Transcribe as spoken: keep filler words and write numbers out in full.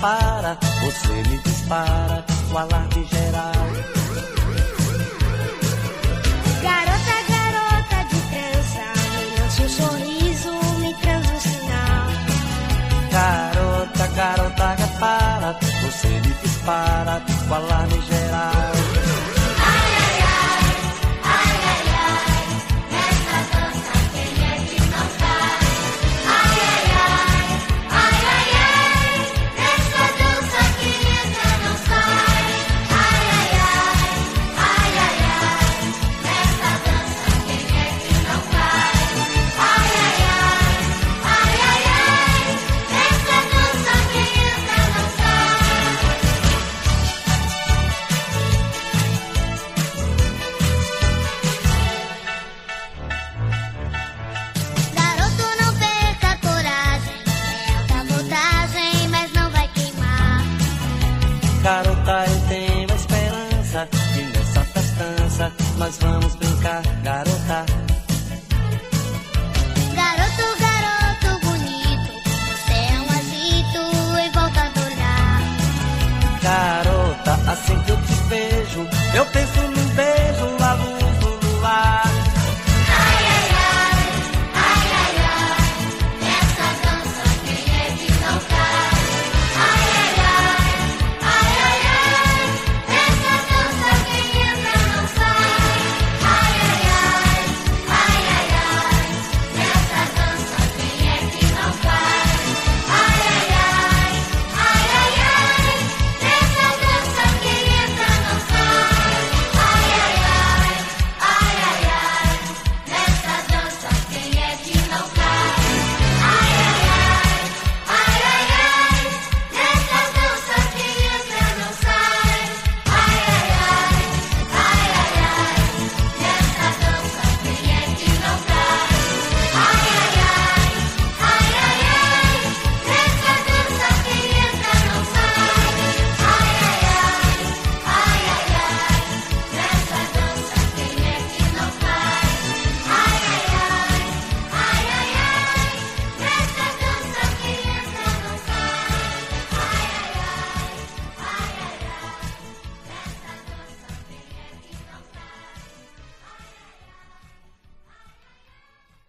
para, você me dispara o alarde geral. Garota, garota de trança, me lança um sorriso, me transa um sinal. Garota, garota, repara, você me dispara o alarme geral. Ai, ai, ai, ai, ai, ai, nessa dança quem é que não cai? Ai, ai, ai, ai, ai, ai, nessa dança quem é que não sai? Ai, ai, ai, ai, ai, ai, nessa dança quem é que não cai? Ai, ai, ai, ai, ai, ai, nessa dança quem é que não sai? Garoto, não perca a coragem, é alta voltagem, mas não vai queimar. Garota, eu tenho a esperança que nessa festança nós vamos brincar, garota. Garoto, garoto bonito, você é um agito em volta do olhar. Garota, assim que eu te vejo, eu penso